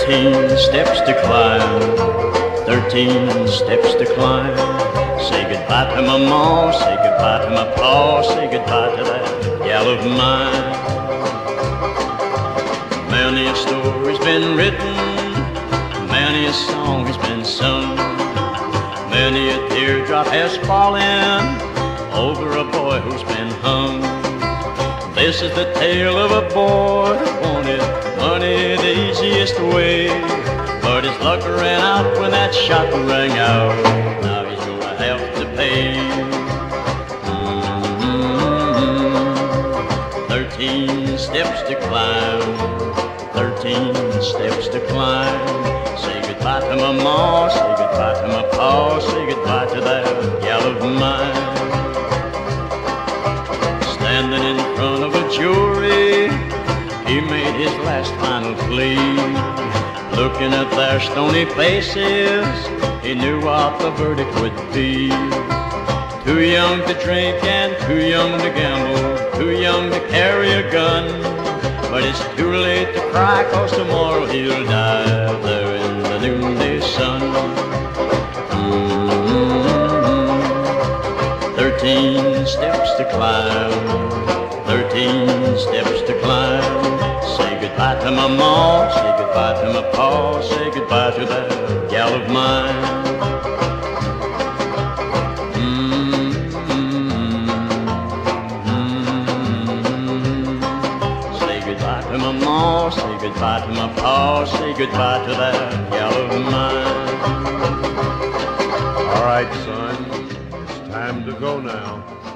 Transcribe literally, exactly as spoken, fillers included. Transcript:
Thirteen steps to climb, thirteen steps to climb. Say goodbye to my mom, say goodbye to my pa, say goodbye to that gal of mine. Many a story's been written, many a song has been sung, many a teardrop has fallen over a boy who's been hung. This is the tale of a boy who wanted money the easiest way, but his luck ran out when that shot rang out. Now he's gonna have to pay. Mm-hmm. Thirteen steps to climb, thirteen steps to climb. Say goodbye to my ma, say goodbye to my pa, say goodbye to that gal of mine. Standing in front of a jury, he made his last final plea. Looking at their stony faces, he knew what the verdict would be. Too young to drink and too young to gamble, too young to carry a gun, but it's too late to cry, 'cause tomorrow he'll die there in the noonday sun. Mm-hmm. Thirteen steps to climb, thirteen steps to climb. Say goodbye to my mom, say goodbye to my pa, say goodbye to that gal of mine. To my mom, say goodbye to my pa, say goodbye to that gal of mine. All right, son, it's time to go now.